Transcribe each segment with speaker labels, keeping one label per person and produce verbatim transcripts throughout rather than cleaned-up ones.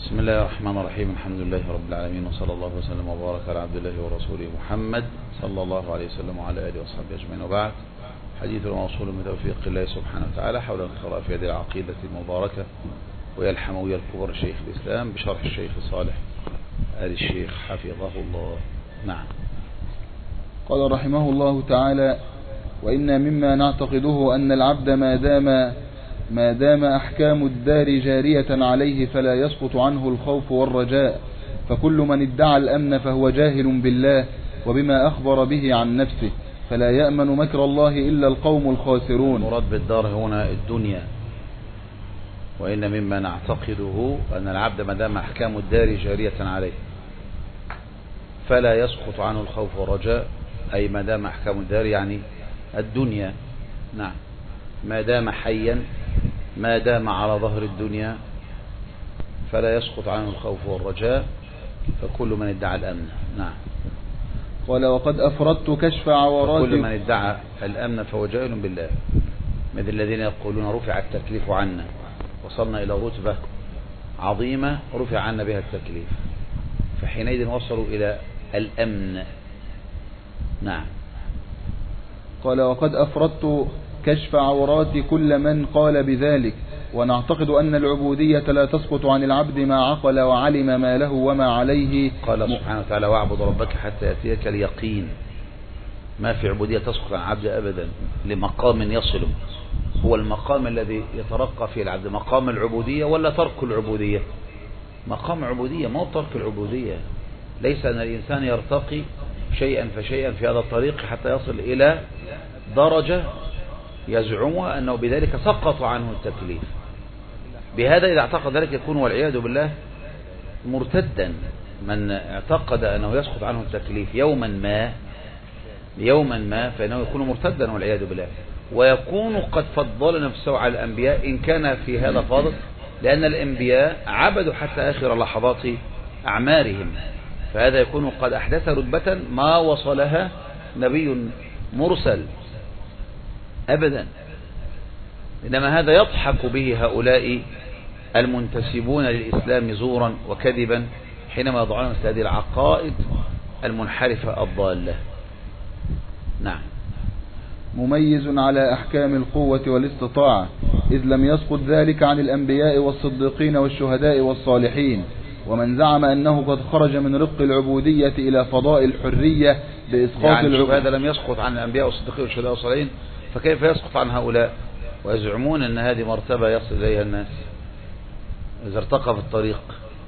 Speaker 1: بسم الله الرحمن الرحيم. الحمد لله رب العالمين، وصلى الله وسلم وبارك على عبد الله ورسوله محمد صلى الله عليه وسلم وعلى آله وصحبه أجمعين، وبعد. حديث موصول بتوفيق الله سبحانه وتعالى حول القراءة في هذه العقيدة المباركة وهي الحموية الكبرى شيخ الإسلام بشرح الشيخ صالح آل الشيخ حفظه الله. نعم.
Speaker 2: قال رحمه الله تعالى: وإن مما نعتقده أن العبد ما دام ما دام أحكام الدار جارية عليه فلا يسقط عنه الخوف والرجاء، فكل من ادعى الأمن فهو جاهل بالله وبما أخبر به عن نفسه، فلا يأمن مكر الله إلا القوم الخاسرون.
Speaker 1: المراد بالدار هنا الدنيا. وإن مما نعتقده أن العبد ما دام أحكام الدار جارية عليه فلا يسقط عنه الخوف والرجاء، أي ما دام أحكام الدار يعني الدنيا. نعم. ما دام حيا، ما دام على ظهر الدنيا، فلا يسقط عنه الخوف والرجاء، فكل من ادعى الأمن. نعم.
Speaker 2: قال: وقد أفردت كشف عورات.
Speaker 1: كل من ادعى الأمن فهو جاهل بالله، مثل الذين يقولون رفع التكليف عنا، وصلنا إلى رتبة عظيمة رفع عنا بها التكليف، فحينئذ وصلوا إلى الأمن. نعم.
Speaker 2: قال: وقد أفردت كشف عورات كل من قال بذلك، ونعتقد أن العبودية لا تسقط عن العبد ما عقل وعلم ما له وما عليه.
Speaker 1: قال سبحانه وتعالى: واعبد ربك حتى يأتيك اليقين. ما في عبودية تسقط عن العبد أبدا لمقام يصله، هو المقام الذي يترقى فيه العبد، مقام العبودية ولا ترك العبودية؟ مقام عبودية، ما هو ترك العبودية. ليس أن الإنسان يرتقي شيئا فشيئا في هذا الطريق حتى يصل إلى درجة يزعمها أنه بذلك سقط عنه التكليف. بهذا إذا اعتقد ذلك يكون والعياذ بالله مرتدا. من اعتقد أنه يسقط عنه التكليف يوما ما يوما ما فإنه يكون مرتدا والعياذ بالله، ويكون قد فضل نفسه على الأنبياء إن كان في هذا فاضل، لأن الأنبياء عبدوا حتى آخر لحظات أعمارهم، فهذا يكون قد أحدث رتبة ما وصلها نبي مرسل أبدا. إنما هذا يضحك به هؤلاء المنتسبون للإسلام زورا وكذبا حينما يضعون مثل هذه العقائد المنحرفة الضالة. نعم.
Speaker 2: مميز على أحكام القوة والاستطاعة، إذ لم يسقط ذلك عن الأنبياء والصديقين والشهداء والصالحين. ومن زعم أنه قد خرج من رق العبودية إلى فضاء الحرية بإسقاط
Speaker 1: يعني
Speaker 2: العبودية،
Speaker 1: هذا لم يسقط عن الأنبياء والصديقين والشهداء والصالحين، فكيف يسقط عن هؤلاء؟ ويزعمون أن هذه مرتبة يصل إليها الناس إذا ارتقى في الطريق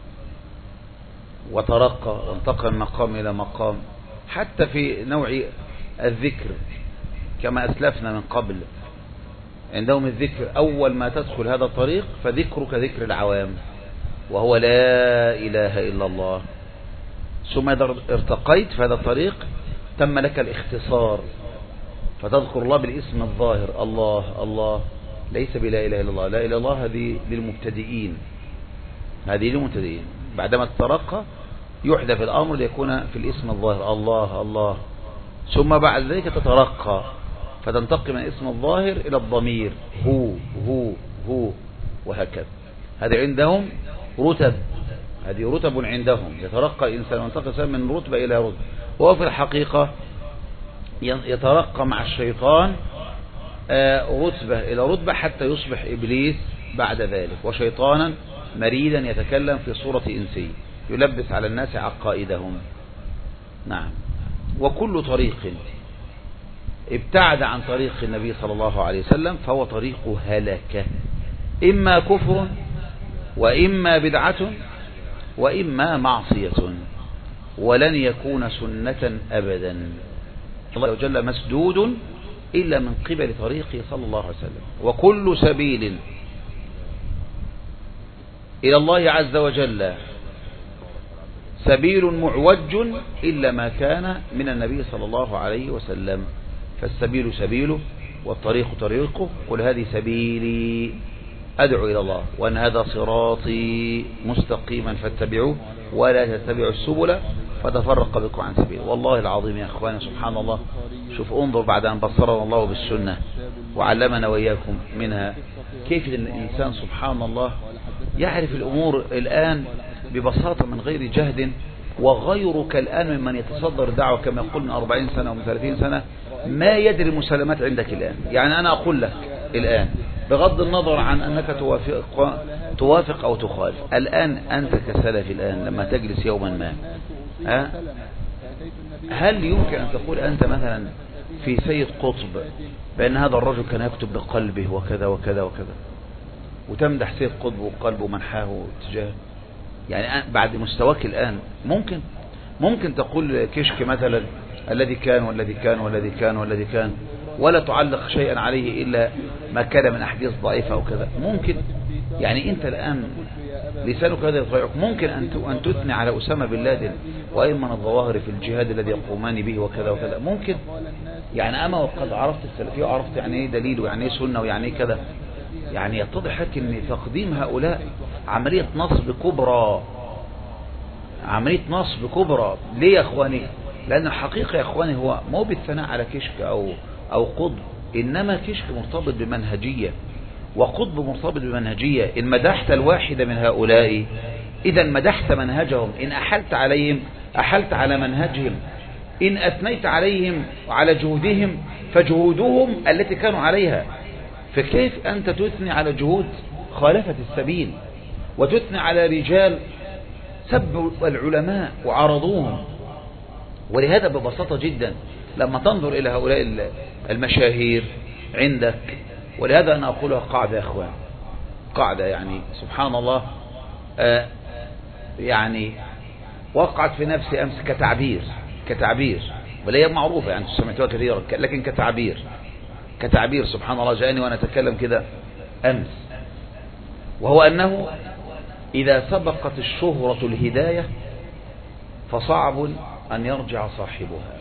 Speaker 1: وترقى وانتقل من مقام إلى مقام. حتى في نوع الذكر كما أسلفنا من قبل، عندهم الذكر أول ما تدخل هذا الطريق فذكرك ذكر العوام، وهو لا إله إلا الله. ثم إذا ارتقيت في هذا الطريق تم لك الاختصار، فتذكر الله بالاسم الظاهر، الله الله، ليس بلا إله إلا الله. لا إله إلا الله هذه للمبتدئين، هذه للمبتدئين. بعدما تترقى يحدث الأمر ليكون في الاسم الظاهر، الله الله، ثم بعد ذلك تترقى فتنتقل من الاسم الظاهر إلى الضمير، هو هو هو، وهكذا. هذه عندهم رتب، هذه رتب عندهم، يترقى الإنسان وينتقل من رتبة إلى رتبة. وهو في الحقيقة يترقى مع الشيطان رتبة إلى رتبة حتى يصبح إبليس بعد ذلك، وشيطانا مريدا يتكلم في صورة إنسي يلبس على الناس عقائدهم. نعم. وكل طريق ابتعد عن طريق النبي صلى الله عليه وسلم فهو طريق هلكة، إما كفر وإما بدعة وإما معصية، ولن يكون سنة أبدا. الله جل مسدود إلا من قبل طريقه صلى الله عليه وسلم. وكل سبيل إلى الله عز وجل سبيل معوج إلا ما كان من النبي صلى الله عليه وسلم، فالسبيل سبيله والطريق طريقه. قل هذه سبيلي أدعو إلى الله وأن هذا صراطي مستقيما فاتبعوه ولا تتبعوا السبل فتفرق بكم عن سبيله. والله العظيم يا أخواني، سبحان الله، شوف انظر بعد أن بصرنا الله بالسنة وعلمنا وإياكم منها، كيف الإنسان سبحان الله يعرف الأمور الآن ببساطة من غير جهد، وغيرك الآن ممن يتصدر دعوة كما يقول من أربعين سنة ومن ثلاثين سنة ما يدري المسلمات عندك الآن. يعني أنا أقول لك الآن بغض النظر عن أنك توافق, توافق أو تخالف، الآن أنت كسلف الآن لما تجلس يوما ما، ها هل يمكن أن تقول أنت مثلا في سيد قطب بأن هذا الرجل كان يكتب بقلبه وكذا وكذا وكذا، وتمدح سيد قطب وقلبه منحاه اتجاه؟ يعني بعد مستواك الآن ممكن ممكن تقول كشك مثلا الذي كان والذي كان والذي كان والذي كان، ولا تعلق شيئا عليه إلا ما كان من أحاديث ضعيفة أو كذا؟ ممكن. يعني أنت الآن لسانك هذا يطيعك. ممكن أن تثني على أسامة بن لادن وأيمن الظواهر في الجهاد الذي يقومان به وكذا وكذا؟ ممكن. يعني أما وقد عرفت السلفية وعرفت يعني ايه دليل ويعني ايه سنة ويعني ايه كذا، يعني يتضح لك ان تقديم هؤلاء عملية نصب كبرى، عملية نصب كبرى. ليه يا اخواني؟ لان الحقيقة يا اخواني هو مو بالثناء على كشك او او قطب، انما كشك مرتبط بمنهجية وقطب مرتبط بمنهجية. ان مدحت الواحد من هؤلاء اذا مدحت منهجهم، ان احلت عليهم احلت على منهجهم، ان اثنيت عليهم وعلى جهودهم فجهودهم التي كانوا عليها. فكيف أنت تثني على جهود خالفة السبيل وتثني على رجال سبوا العلماء وعرضوهم؟ ولهذا ببساطة جدا لما تنظر إلى هؤلاء المشاهير عندك، ولهذا أنا أقولها قاعدة يا أخوان، قاعدة يعني سبحان الله، آه يعني وقعت في نفسي أمس كتعبير كتعبير ولا هي معروفة يعني سمعتوها كثيرا، لكن كتعبير كتعبير سبحان الله جاءني وأنا أتكلم كده أمس، وهو أنه إذا سبقت الشهرة الهداية فصعب أن يرجع صاحبها.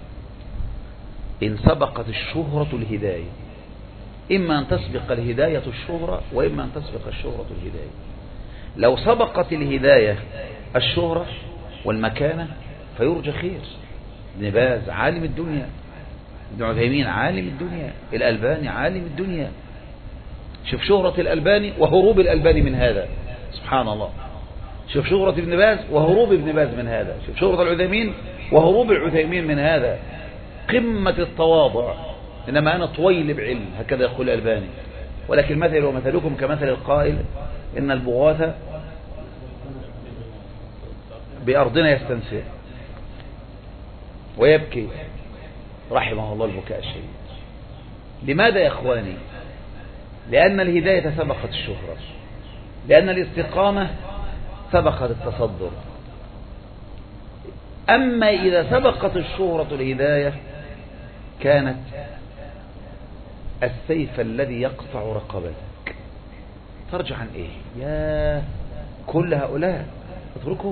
Speaker 1: إن سبقت الشهرة الهداية، إما أن تسبق الهداية الشهرة وإما أن تسبق الشهرة الهداية. لو سبقت الهداية الشهرة والمكانة فيرجى خير. ابن باز عالم الدنيا، ابن عثيمين عالم الدنيا، الألباني عالم الدنيا. شوف شهرة الألباني وهروب الألباني من هذا، سبحان الله. شوف شهرة ابن باز وهروب ابن باز من هذا. شوف شهرة العثيمين وهروب العثيمين من هذا. قمة التواضع. إنما أنا طويل بعلم، هكذا يقول الألباني، ولكن مثل ومثلكم كمثل القائل إن البغاث بأرضنا يستنسر ويبكي رحمه الله البكاء الشديد. لماذا يا إخواني؟ لأن الهداية سبقت الشهرة، لأن الاستقامة سبقت التصدر. أما إذا سبقت الشهرة الهداية كانت السيف الذي يقطع رقبتك. ترجع عن إيه؟ يا كل هؤلاء اتركهم.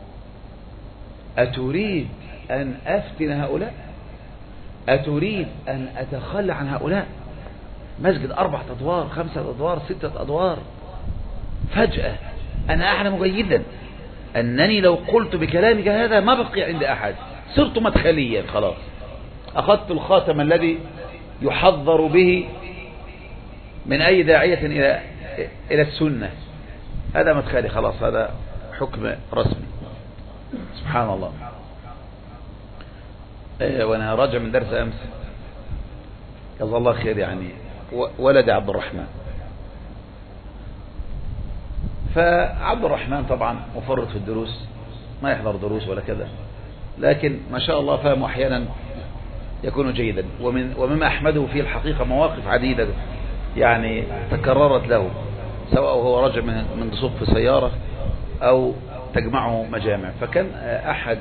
Speaker 1: أتريد أن أفتن هؤلاء؟ أتريد أن أتخلى عن هؤلاء؟ مسجد أربعة أدوار، خمسة أدوار، ستة أدوار. فجأة أنا أعلم جيدا أنني لو قلت بكلامك هذا ما بقي عند أحد، صرت مدخليا خلاص. أخذت الخاتم الذي يحذر به من أي داعية إلى إلى السنة، هذا مدخلي خلاص، هذا حكم رسمي. سبحان الله. وأنا راجع من درس أمس جزا الله خير، يعني ولد عبد الرحمن. فعبد الرحمن طبعا مفرط في الدروس، ما يحضر دروس ولا كذا، لكن ما شاء الله فهمه أحيانا يكون جيدا. ومن ومما أحمده فيه الحقيقة مواقف عديدة يعني تكررت له، سواء هو راجع من من دسوق في سيارة أو تجمعه مجامع. فكان أحد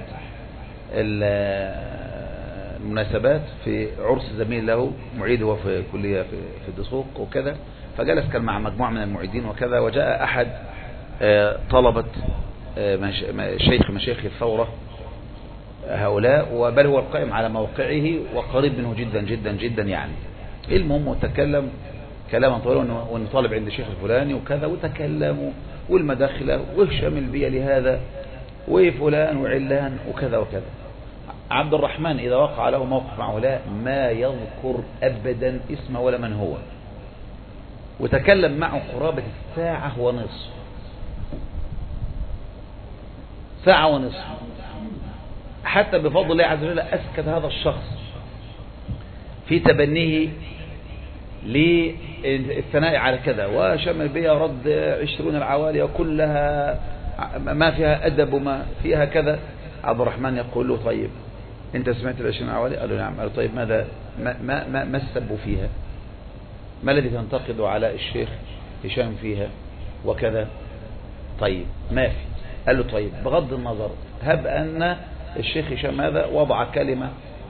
Speaker 1: المناسبات في عرس زميل له معيد هو في كلية في الدسوق وكذا، فجلس كان مع مجموعة من المعيدين وكذا، وجاء أحد طلبة شيخ مشايخ الثورة هؤلاء، وبل هو القائم على موقعه وقريب منه جدا جدا جدا يعني. المهم وتكلم كلاما طويلا وان طالب عند الشيخ الفلاني وكذا، وتكلموا والمداخلة وهشام البيئة لهذا وفلان وعلان وكذا وكذا. عبد الرحمن إذا وقع له موقف مع هؤلاء ما يذكر أبدا اسمه ولا من هو، وتكلم معه قرابة الساعة ونصف ساعة ونصف، حتى بفضل الله عز وجل أسكت هذا الشخص في تبنيه للثناء على كذا، وشمل بها رد عشرون العوالي وكلها ما فيها أدب وما فيها كذا. عبد الرحمن يقول له طيب أنت سمعت العشرون العوالي؟ قال له نعم. قال له طيب ماذا ما, ما, ما, ما السب فيها؟ ما الذي تنتقد على الشيخ هشام فيها وكذا؟ طيب ما في. قال له طيب بغض النظر، هب أن الشيخ هشام هذا وضع كلمة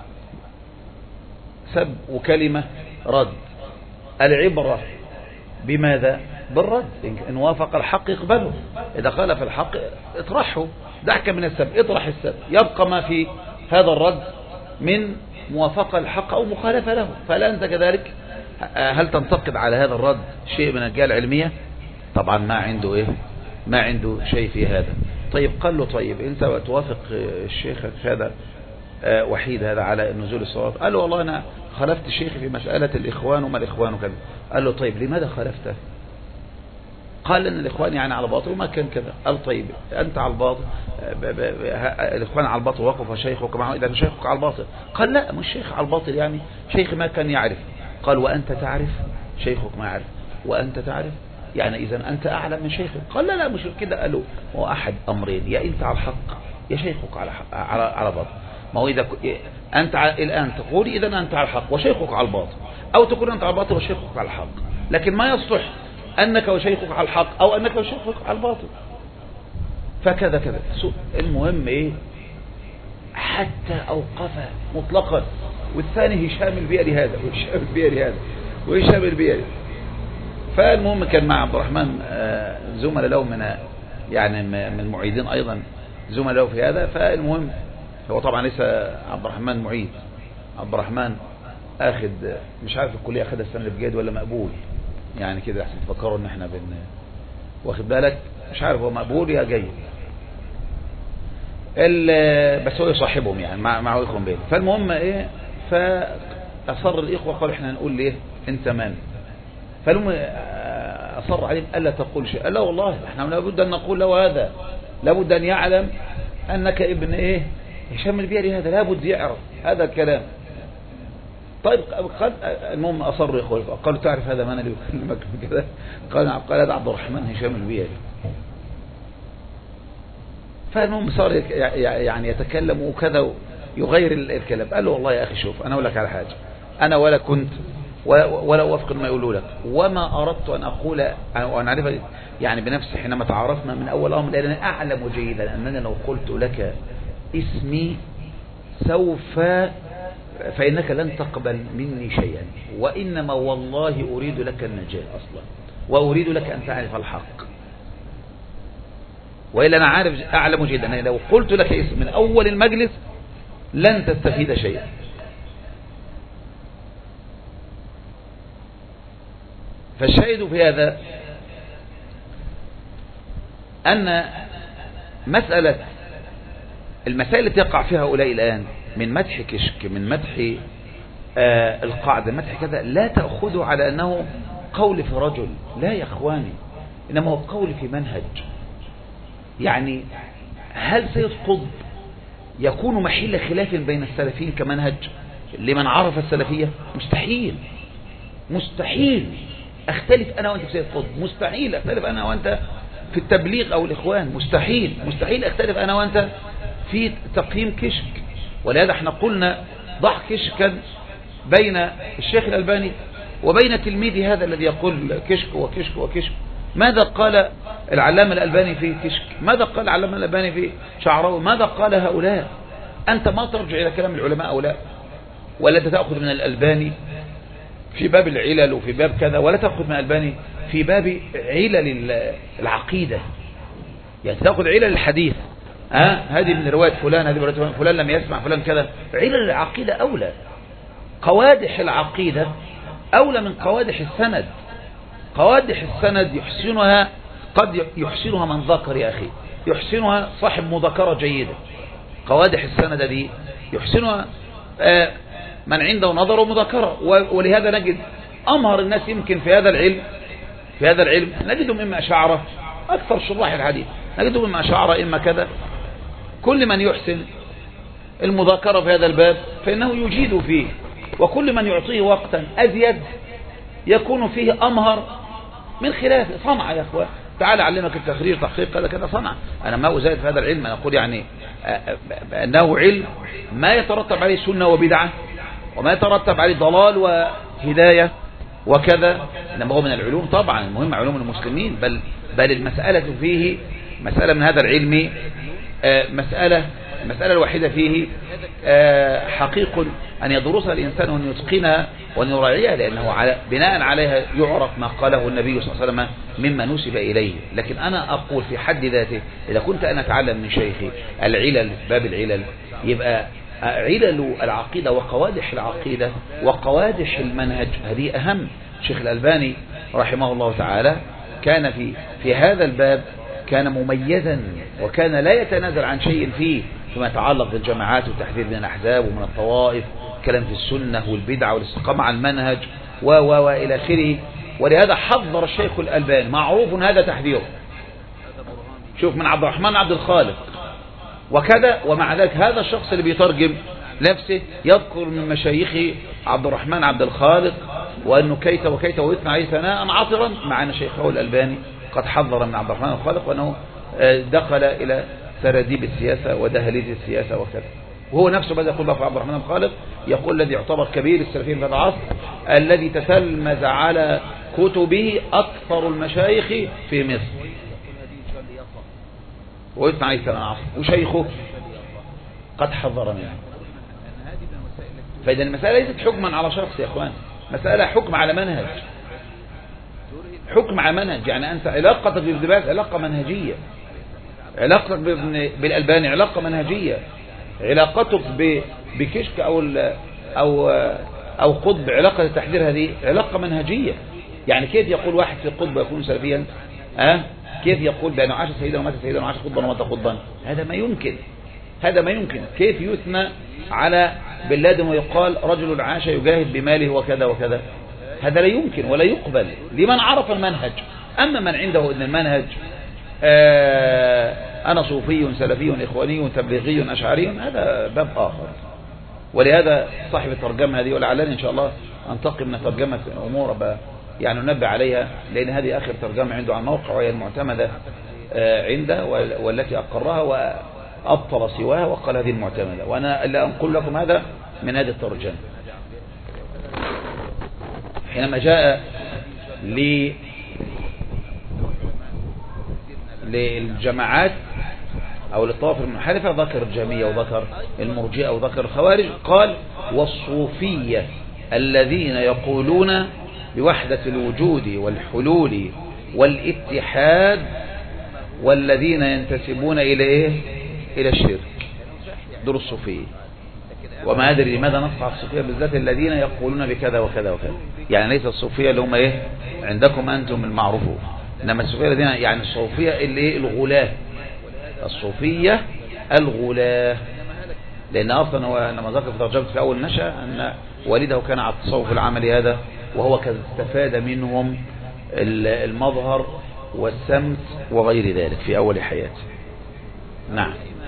Speaker 1: سب وكلمة رد، العبرة بماذا؟ بالرد. إن وافق الحق اقبله، إذا خالف الحق اطرحه، دعك من السب، اطرح السب، يبقى ما في هذا الرد من موافقة الحق أو مخالفة له. فلا أنت كذلك هل تنتقد على هذا الرد شيء من الجهة العلمية؟ طبعا ما عنده إيه، ما عنده شيء في هذا. طيب قال له طيب أنت توافق الشيخ هذا وحيد هذا على نزول الصلاة؟ قال له والله أنا خالفت الشيخ في مسألة الإخوان وما الإخوان وكذا. قال له طيب لماذا خالفته؟ قال ان الاخوان يعني على باطل وما كان كذا. قال طيب انت على الباطل، الاخوان على الباطل وقف شيخك معه، اذا شيخك على الباطل. قال لا مش شيخ على الباطل، يعني شيخ ما كان يعرف. قال وانت تعرف؟ شيخك ما يعرف وانت تعرف، يعني اذا انت اعلم من شيخك. قال لا لا مش كده. قالوا هو احد امرين، يا انت على الحق يا شيخك على حق على على باطل. ما هو اذا انت الان تقول اذا انت على الحق وشيخك على الباطل، او تقول انت على الباطل وشيخك على الحق، لكن ما يصلح أنك وشيخك على الحق أو أنك وشيخك على الباطل. فكذا كذا. المهم إيه، حتى أوقفه مطلقا. والثاني هشام البيري هذا وهشام البيري هذا وهشام البيري. فالمهم كان مع عبد الرحمن زملاء له من يعني من المعيدين أيضا زملاء له في هذا. فالمهم هو طبعا ليس عبد الرحمن معيد، عبد الرحمن أخذ مش عارف الكلية أخذها السنة اللي بجد ولا مقبول، يعني كده احسن تفكروا ان احنا بن واخد بالك، مش عارف هو مقبول يا جيد، بس هو يصاحبهم يعني مع مع اخوهم بيه. فالمهم ايه، فاصر الاخوه قالوا احنا نقول ليه انت من؟ فالمهم اصر عليهم الا تقول شيء. قال لا والله احنا لابد ان نقول له هذا، لابد ان يعلم انك ابن ايه هشام البيري، هذا لابد يعرف هذا الكلام. طيب قد المهم اصروا يا اخوي، قالوا تعرف هذا من اللي يكلمك كده؟ قال قال هذا عبد الرحمن هشام البيري. فالمهم صار يعني يتكلم وكذا يغير الكلام. قال له والله يا اخي شوف انا اقول لك على حاجه، انا ولا كنت ولا اوافق ما يقولوا لك، وما اردت ان اقول وان اعرف يعني بنفسي حينما تعارفنا من اول امر، لانني اعلم جيدا انني لو قلت لك اسمي سوف فإنك لن تقبل مني شيئا، وإنما والله أريد لك النجاة أصلا، وأريد لك أن تعرف الحق، وإلا أنا عارف أعلم جدا أنني لو قلت لك اسم من أول المجلس لن تستفيد شيئا. فالشاهد في هذا أن مسألة المسائل التي يقع فيها هؤلاء الآن من مدح كشك، من مدح آه القاعدة، مدح كذا، لا تأخذوا على أنه قول في رجل، لا يا أخواني، إنما هو قول في منهج. يعني هل سيد قطب يكون محل خلاف بين السلفيين كمنهج لمن عرف السلفية؟ مستحيل مستحيل أختلف أنا وأنت في سيد قطب، مستحيل أختلف أنا وأنت في التبليغ أو الإخوان، مستحيل مستحيل أختلف أنا وأنت في تقييم كشك. ولهذا احنا قلنا ضع كشكا بين الشيخ الألباني وبين تلميذي هذا الذي يقول كشك وكشك وكشك. ماذا قال العلامة الألباني في كشك؟ ماذا قال العلامة الألباني في شعراوي؟ ماذا قال هؤلاء؟ أنت ما ترجع إلى كلام العلماء هؤلاء، ولا تأخذ من الألباني في باب العلل وفي باب كذا، ولا تأخذ من الألباني في باب علل العقيدة، يعني تأخذ علل الحديث، ها هذه من رواية فلان، هذه من رواية فلان لم يسمع فلان كذا. علل العقيدة أولى، قوادح العقيدة أولى من قوادح السند. قوادح السند يحسنها قد يحسنها من ذكر يا أخي، يحسنها صاحب مذكرة جيدة. قوادح السند دي يحسنها من عنده نظر ومذكرة. ولهذا نجد أمهر الناس يمكن في هذا العلم في هذا العلم نجدهم إما أشاعرة، أكثر شراح الحديث نجدهم إما أشاعرة إما كذا، كل من يحسن المذاكرة في هذا الباب فإنه يجيد فيه، وكل من يعطيه وقتا أزيد يكون فيه أمهر من خلاف صنعة. يا أخوان تعال أعلمك التخريج تحقيق كذا كذا صنعة. أنا ما أزايد في هذا العلم، أنا أقول يعني أنه علم ما يترتب عليه سنة وبدعة، وما يترتب عليه ضلال وهداية وكذا، إنما هو من العلوم طبعا المهم علوم المسلمين. بل بل المسألة فيه مسألة من هذا العلم مسألة المسألة الوحيدة فيه حقيق أن يدرسها الإنسان وأن يتقنها وأن يراعيها، لأنه على بناء عليها يعرف ما قاله النبي صلى الله عليه وسلم مما نسب إليه. لكن أنا أقول في حد ذاته إذا كنت أنا أتعلم من شيخي العلل باب العلل، يبقى علل العقيدة وقوادح العقيدة وقوادح المنهج هذه أهم. شيخ الألباني رحمه الله تعالى كان في في هذا الباب كان مميزا، وكان لا يتنازل عن شيء فيه فيما يتعلق بالجماعات والتحذير من الأحزاب ومن الطوائف، كلام في السنة والبدعة والاستقامة على المنهج و و وإلى آخره. ولهذا حذر الشيخ الألباني، معروف هذا تحذيره، شوف من عبد الرحمن عبد الخالق وكذا. ومع ذلك هذا الشخص اللي بيترجم نفسه يذكر من مشايخه عبد الرحمن عبد الخالق وأنه كيت وكيت ويثنى عليه ثناء عاطرا، مع أن شيخه الألباني قد حذر من عبد الرحمن عبد الخالق وأنه دخل إلى سراديب السياسة ودهاليز السياسة وكذا. وهو نفسه بدأ يقول في عبد الرحمن عبد الخالق، يقول الذي يعتبر كبير السلفيين في هذا العصر الذي تتلمذ على كتبه أكثر المشايخ في مصر، ويثنى عليه ثناء عاطرا، وشيخه قد حذر منه. فإذا المسألة ليست حكما على شخص يا أخوان، مسألة حكم على منهج، حكم على منهج. يعني أنت علاقتك بابن باز علاقة منهجية، علاقتك بالألباني علاقة منهجية، علاقتك بكشك أو أو أو قطب علاقة التحذير هذه علاقة منهجية. يعني كيف يقول واحد في القطب يكون سلفيا؟ أه؟ كيف يقول بأنه عاش سيدا ومات سيدا وعاش قطبا ومات قطبا؟ هذا ما يمكن، هذا ما يمكن. كيف يثنى على بن لادن ويقال رجل عاش يجاهد بماله وكذا وكذا؟ هذا لا يمكن ولا يقبل لمن عرف المنهج. أما من عنده أن المنهج آه أنا صوفي سلفي إخواني تبليغي أشعري، هذا باب آخر. ولهذا صاحب الترجمة هذه ولعلني إن شاء الله أنتقي من ترجمة أمور يعني ننبه عليها، لأن هذه آخر ترجمة عنده عن موقع وهي المعتمدة آه عنده والتي أقرها وأبطل سواها وقال هذه المعتمدة. وأنا اللي أنقل لكم هذا من هذه الترجمة. حينما جاء ل للجماعات أو للطوائف المنحرفة ذكر الجهمية وذكر المرجئة وذكر الخوارج، قال والصوفية الذين يقولون بوحدة الوجود والحلول والاتحاد والذين ينتسبون إلى إيه؟ إلى الشرك، دول الصوفية. وما أدري لماذا نص على الصوفية بالذات الذين يقولون بكذا وكذا وكذا، يعني ليس الصوفية اللي هم إيه عندكم أنتم المعروفون، إنما الصوفية الذين يعني الصوفية اللي إيه الغلاة، الصوفية الغلاة. لأن أصلا هو لما ذكر في ترجمة في أول نشأ أن والده كان على التصوف العملي هذا، وهو كان استفاد منهم المظهر والسمت وغير ذلك في أول حياته. نعم.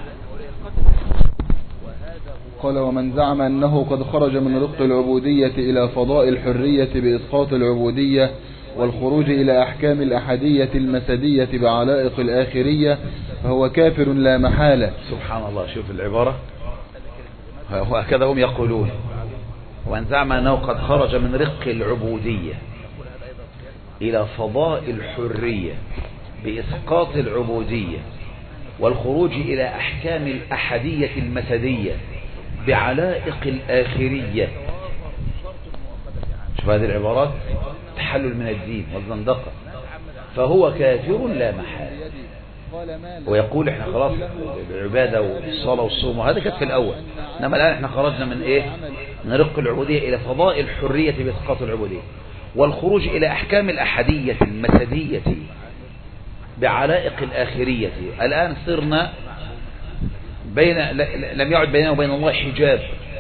Speaker 2: قال ومن زعم أنه قد خرج من رق العبودية إلى فضاء الحرية بإسقاط العبودية والخروج إلى أحكام الأحدية المسدية بعلائق الآخرية فهو كافر لا محالة.
Speaker 1: سبحان الله، شوف العبارة، وهكذا هم يقولون. ومن زعم أنه قد خرج من رق العبودية إلى فضاء الحرية بإسقاط العبودية والخروج إلى أحكام الأحدية المسدية بعلائق الآخرية. شوف هذه العبارات، تحلل من الدين والزندقة. فهو كافر لا محالة. ويقول احنا خلاص العبادة والصلاة والصوم وهذا كانت في الأول، إنما الآن احنا خرجنا من ايه؟ من رق العبودية إلى فضاء الحرية بإسقاط العبودية والخروج إلى أحكام الأحدية المسدية بعلائق الآخرية. الآن صرنا بين لم يعد بيننا وبين الله حجاب،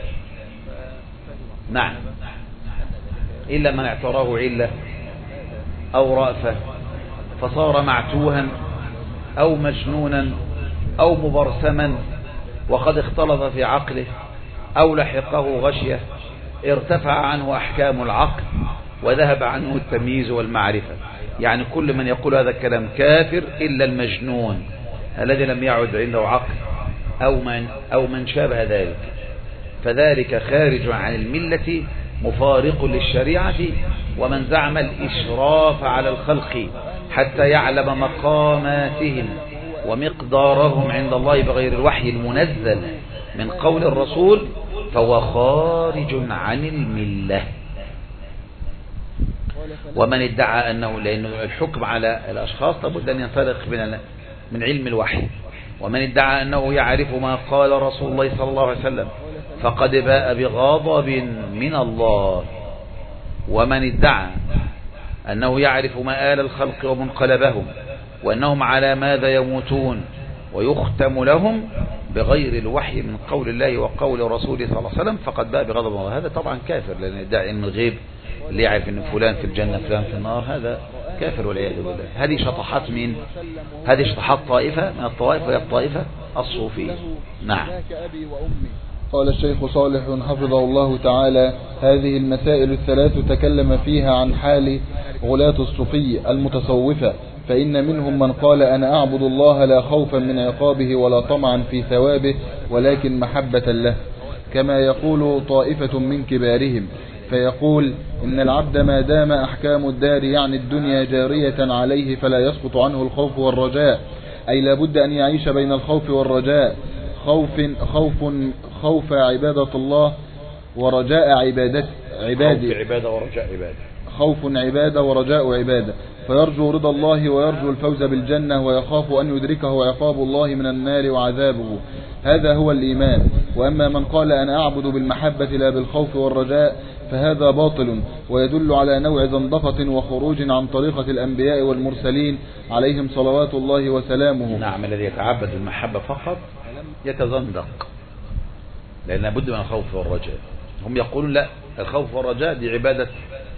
Speaker 1: نعم، إلا من اعتراه علة أو رأفة فصار معتوها أو مجنونا أو مبرسما وقد اختلط في عقله أو لحقه غشية ارتفع عنه أحكام العقل وذهب عنه التمييز والمعرفة. يعني كل من يقول هذا الكلام كافر إلا المجنون الذي لم يعد عنده عقل أو من, أو من شابه ذلك، فذلك خارج عن الملة مفارق للشريعة. ومن زعم الإشراف على الخلق حتى يعلم مقاماتهم ومقدارهم عند الله بغير الوحي المنزل من قول الرسول فهو خارج عن الملة. ومن ادعى أنه، لأن الحكم على الأشخاص لابد أن ينطلق من من علم الوحي، ومن ادعى أنه يعرف ما قال رسول الله صلى الله عليه وسلم فقد باء بغضب من الله. ومن ادعى أنه يعرف مآل الخلق ومنقلبهم وأنهم على ماذا يموتون ويختم لهم بغير الوحي من قول الله وقول رسوله صلى الله عليه وسلم فقد باء بغضب الله. هذا طبعا كافر، لأن يدعي علم الغيب اللي يعرف أن فلان في الجنة فلان في النار، هذا كافر والعياذ بالله. هذه شطحات مين؟ هذه شطحات طائفة من الطوائف، وهي الطائفة الصوفية. نعم.
Speaker 2: قال الشيخ صالح حفظه الله تعالى: هذه المسائل الثلاث تكلم فيها عن حال غلاة الصوفية المتصوفة، فإن منهم من قال: أنا أعبد الله لا خوفا من عقابه ولا طمعا في ثوابه ولكن محبة له، كما يقول طائفة من كبارهم، فيقول: إن العبد ما دام أحكام الدار يعني الدنيا جارية عليه فلا يسقط عنه الخوف والرجاء، أي لابد أن يعيش بين الخوف والرجاء، خوف خوف خوف عبادة الله ورجاء عبادة عباده،
Speaker 1: خوف عبادة ورجاء عبادة،
Speaker 2: خوف عبادة ورجاء عبادة، فيرجو رضا الله ويرجو الفوز بالجنة ويخاف أن يدركه عقاب الله من النار وعذابه. هذا هو الإيمان. وأما من قال: أنا أعبد بالمحبة لا بالخوف والرجاء، فهذا باطل ويدل على نوع زندقة وخروج عن طريقة الأنبياء والمرسلين عليهم صلوات الله وسلامه.
Speaker 1: نعم، الذي يتعبد بالمحبة فقط يتزندق، لأن لابد من الخوف والرجاء. هم يقولون لا، الخوف والرجاء دي عبادة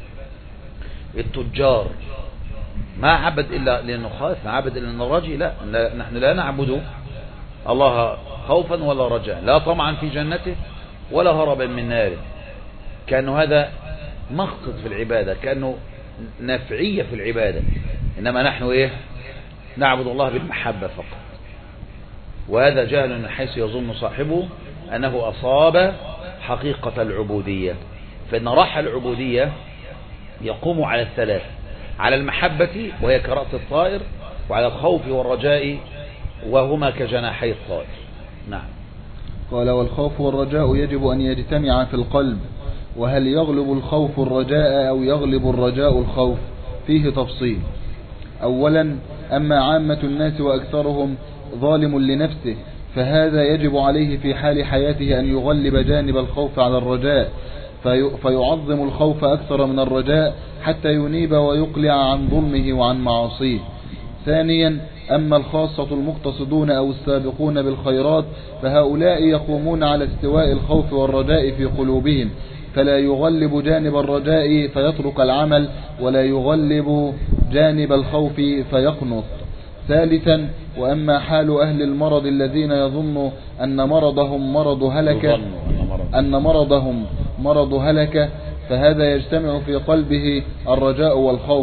Speaker 1: التجار، ما عبد إلا لأنه خاف، ما عبد إلا أنه راجي. لا، نحن لا نعبد الله خوفا ولا رجاء، لا طمعا في جنته ولا هربا من ناره، كأنه هذا مقصد في العبادة، كأنه نفعية في العبادة. إنما نحن إيه؟ نعبد الله بالمحبة فقط. وهذا جهل من حيث يظن صاحبه أنه أصاب حقيقة العبودية. فإن راح العبودية يقوم على الثلاث: على المحبة وهي كرأس الطائر، وعلى الخوف والرجاء وهما كجناحي الطائر. نعم.
Speaker 2: قال: والخوف والرجاء يجب أن يجتمع في القلب، وهل يغلب الخوف الرجاء أو يغلب الرجاء الخوف؟ فيه تفصيل. أولا، أما عامة الناس وأكثرهم ظالم لنفسه، فهذا يجب عليه في حال حياته أن يغلب جانب الخوف على الرجاء، في فيعظم الخوف أكثر من الرجاء حتى ينيب ويقلع عن ظلمه وعن معاصيه. ثانيا، أما الخاصة المقتصدون أو السابقون بالخيرات، فهؤلاء يقومون على استواء الخوف والرجاء في قلوبهم، فلا يغلب جانب الرجاء فيترك العمل، ولا يغلب جانب الخوف فيقنط. ثالثا، وأما حال أهل المرض الذين يظن أن مرضهم مرض هلكة أن مرضهم مرض هلكة فهذا يجتمع في قلبه الرجاء والخوف،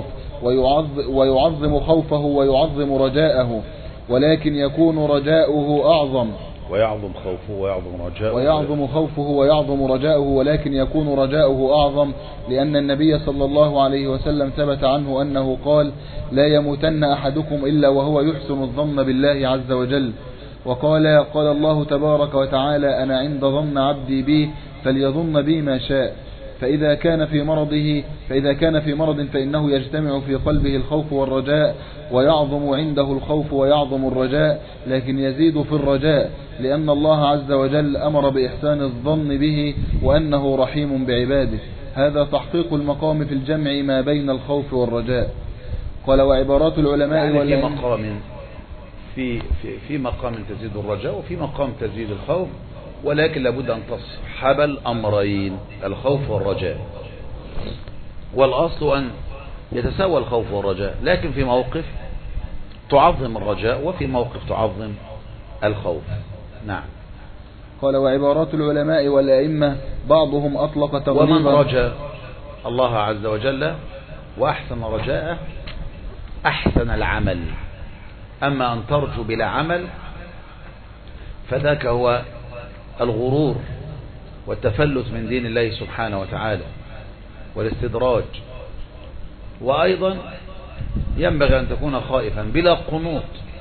Speaker 2: ويعظم خوفه ويعظم رجاءه، ولكن يكون رجاؤه أعظم
Speaker 1: ويعظم خوفه ويعظم رجاؤه
Speaker 2: ويعظم خوفه ويعظم رجاؤه ولكن يكون رجاؤه أعظم، لأن النبي صلى الله عليه وسلم ثبت عنه أنه قال: لا يموتن أحدكم إلا وهو يحسن الظن بالله عز وجل. وقال: قال الله تبارك وتعالى: أنا عند ظن عبدي بي فليظن بي ما شاء. فإذا كان في مرضه فإذا كان في مرض فإنه يجتمع في قلبه الخوف والرجاء، ويعظم عنده الخوف ويعظم الرجاء، لكن يزيد في الرجاء، لأن الله عز وجل أمر بإحسان الظن به وأنه رحيم بعباده. هذا تحقيق المقام في الجمع ما بين الخوف والرجاء. قال: وعبارات العلماء
Speaker 1: يعني في مقام في في في مقام تزيد الرجاء وفي مقام تزيد الخوف، ولكن لابد أن تصحب الأمرين الخوف والرجاء، والأصل أن يتساوى الخوف والرجاء، لكن في موقف تعظم الرجاء وفي موقف تعظم الخوف. نعم.
Speaker 2: قال وعبارات العلماء والأئمة بعضهم أطلق تغليبا.
Speaker 1: ومن رجا الله عز وجل وأحسن رجاءه أحسن العمل. أما أن ترجو بلا عمل فذاك هو الغرور والتفلت من دين الله سبحانه وتعالى والاستدراج. وأيضا ينبغي أن تكون خائفا بلا قنوط،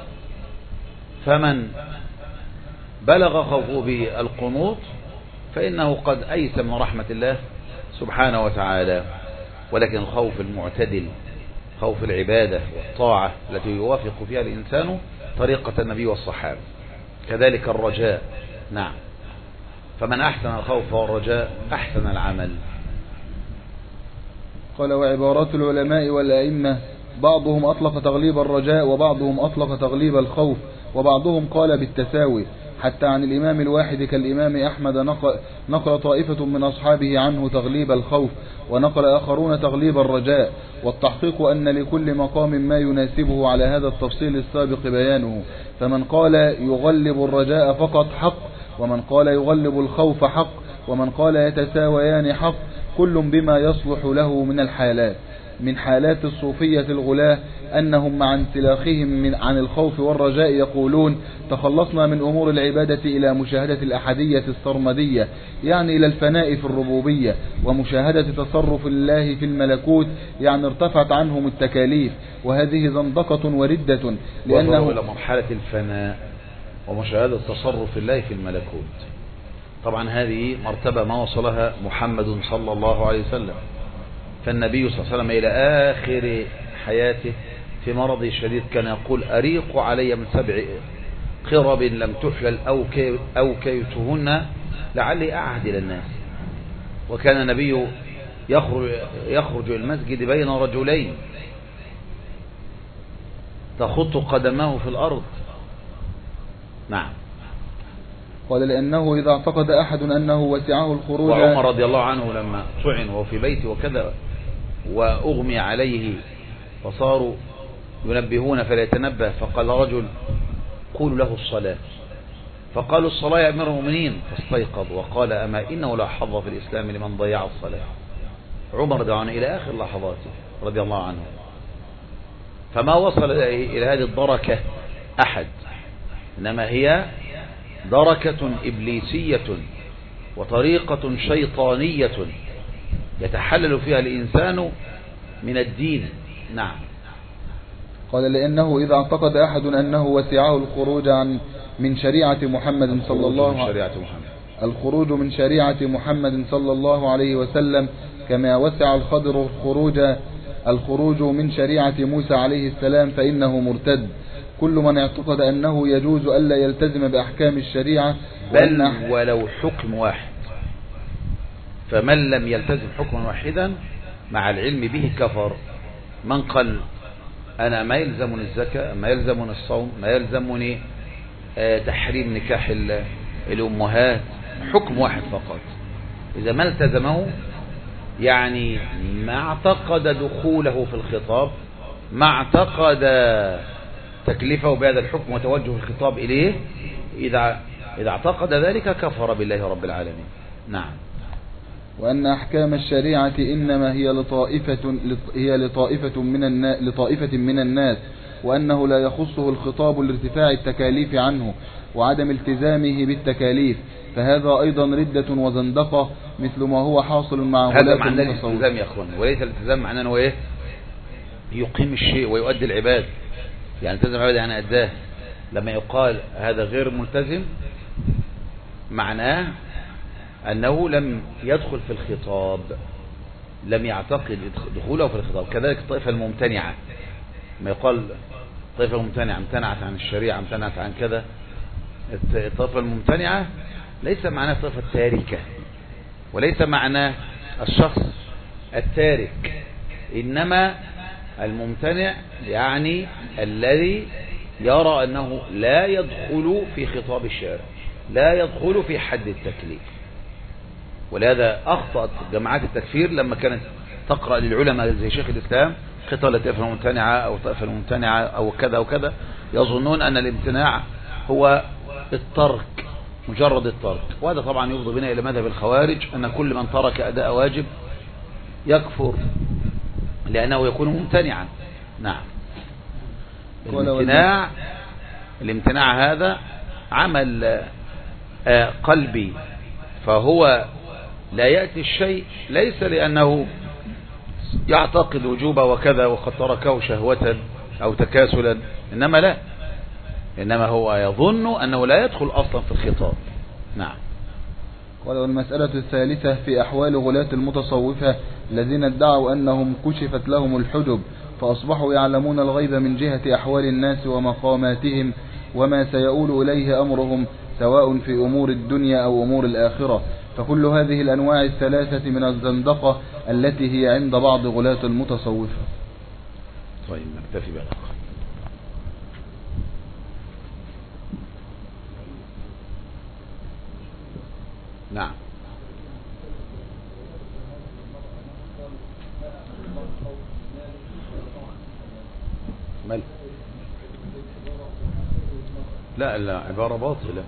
Speaker 1: فمن بلغ خوفه بالقنوط فإنه قد أيس من رحمة الله سبحانه وتعالى. ولكن الخوف المعتدل، خوف العبادة والطاعة التي يوافق فيها الإنسان طريقة النبي والصحابة، كذلك الرجاء. نعم، فمن أحسن الخوف والرجاء أحسن العمل.
Speaker 2: قال وعبارات العلماء والأئمة بعضهم أطلق تغليب الرجاء وبعضهم أطلق تغليب الخوف، وبعضهم قال بالتساوي، حتى عن الإمام الواحد كالإمام أحمد نقل, نقل طائفة من أصحابه عنه تغليب الخوف، ونقل آخرون تغليب الرجاء. والتحقيق أن لكل مقام ما يناسبه على هذا التفصيل السابق بيانه، فمن قال يغلب الرجاء فقط حق، ومن قال يغلب الخوف حق، ومن قال يتساويان حق، كل بما يصلح له من الحالات. من حالات الصوفية الغلاة أنهم مع انسلاخهم من عن الخوف والرجاء يقولون تخلصنا من أمور العبادة إلى مشاهدة الأحدية السرمدية، يعني إلى الفناء في الربوبية، ومشاهدة تصرف الله في الملكوت، يعني ارتفعت عنهم التكاليف، وهذه زندقة وردة، لأنه
Speaker 1: إلى مرحلة الفناء ومشاهدة تصرف الله في الملكوت. طبعا هذه مرتبة ما وصلها محمد صلى الله عليه وسلم، فالنبي صلى الله عليه وسلم إلى آخر حياته في مرضه الشديد كان يقول أريق علي من سبع قرب لم تحلل أو كيتهن لعلي أعهد إلى الناس. وكان النبي يخرج, يخرج المسجد بين رجلين تخط قدماه في الأرض. نعم.
Speaker 2: قال لأنه إذا اعتقد أحد أنه وسعه الخروج.
Speaker 1: وعمر رضي الله عنه لما طعن وهو في بيته وكذا وأغمي عليه وصاروا ينبهون فلا يتنبه، فقال رجل قولوا له الصلاة، فقالوا الصلاة يا أمير المؤمنين، فاستيقظ وقال أما إنه لا حظ في الإسلام لمن ضيع الصلاة. عمر رضي الله عنه إلى آخر لحظاته رضي الله عنه. فما وصل إلى هذه الدركة أحد، إنما هي دركة إبليسية وطريقة شيطانية يتحلل فيها الإنسان من الدين. نعم.
Speaker 2: قال لأنه إذا اعتقد أحد أنه وسعه الخروج عن من شريعة محمد صلى الله عليه وسلم الخروج من شريعة محمد صلى الله عليه وسلم كما وسع الخضر الخروج الخروج من شريعة موسى عليه السلام فإنه مرتد. كل من اعتقد أنه يجوز ألا يلتزم بأحكام الشريعة
Speaker 1: بل ولو حكم واحد، فمن لم يلتزم حكما واحدا مع العلم به كفر. من قال أنا ما يلزمني الزكاة، ما يلزمني الصوم، ما يلزمني تحريم نكاح الأمهات، حكم واحد فقط، إذا ما التزمه يعني ما اعتقد دخوله في الخطاب، ما اعتقد تكليفه بهذا الحكم وتوجه الخطاب إليه، إذا إذا اعتقد ذلك كفر بالله رب العالمين. نعم.
Speaker 2: وأن أحكام الشريعة إنما هي لطائفة هي لطائفة من الناس لطائفة من الناس، وأنه لا يخصه الخطاب لارتفاع التكاليف عنه وعدم التزامه بالتكاليف، فهذا أيضا ردة وزندقة مثل ما هو حاصل مع
Speaker 1: هذا معنى الالتزام يا أخوان، وليس الالتزام معناه أنه إيه يقيم الشيء ويؤدي العباد، يعني التزم العباد يعني أداه. لما يقال هذا غير ملتزم معناه أنه لم يدخل في الخطاب، لم يعتقد دخوله في الخطاب. كذلك الطائفة الممتنعة، ما يقال الطائفة الممتنعة امتنعت عن الشريعة، امتنعت عن كذا، الطائفة الممتنعة ليس معناه الطائفة التاركة، وليس معناه الشخص التارك، إنما الممتنع يعني الذي يرى أنه لا يدخل في خطاب الشارع، لا يدخل في حد التكليف. ولهذا أخطأت جماعات التكفير لما كانت تقرأ للعلماء زي شيخ الإسلام قتال الطائفة الممتنعة أو الطائفة الممتنعة أو كذا وكذا، يظنون أن الامتناع هو الترك مجرد الترك. وهذا طبعا يفضي بنا إلى مذهب الخوارج أن كل من ترك أداء واجب يكفر لأنه يكون ممتنعا. نعم. الامتناع الامتناع هذا عمل قلبي، فهو لا يأتي الشيء ليس لأنه يعتقد وجوبه وكذا وقد تركه شهوة أو تكاسلا، إنما لا، إنما هو يظن أنه لا يدخل أصلا في الخطاب. نعم.
Speaker 2: والمسألة الثالثة في أحوال غلاة المتصوفة الذين ادعوا أنهم كشفت لهم الحجب فأصبحوا يعلمون الغيب من جهة أحوال الناس ومقاماتهم وما سيؤول إليه أمرهم سواء في أمور الدنيا أو أمور الآخرة، فكل هذه الأنواع الثلاثة من الزندقة التي هي عند بعض غلاة المتصوفة.
Speaker 1: طيب نكتفي بقى. نعم. مال لا لا عبارة باطلة،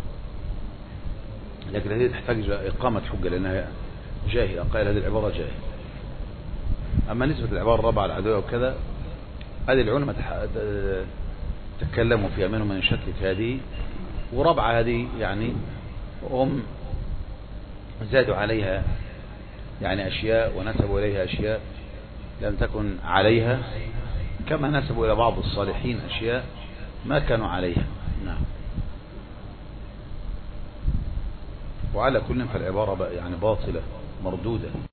Speaker 1: لكن هذه تحتاج إقامة حجة لأنها جاهلة، قال هذه العبارة جاهلة. أما نسبة العبارة الرابعة العدوية وكذا هذه العلماء تكلموا فيها، منهم من يشكك هذه، ورابعة هذه يعني هم زادوا عليها يعني أشياء ونسبوا إليها أشياء لم تكن عليها، كما نسبوا إلى بعض الصالحين أشياء ما كانوا عليها. نعم. وعلى كل فالعبارة يعني باطلة مردودة.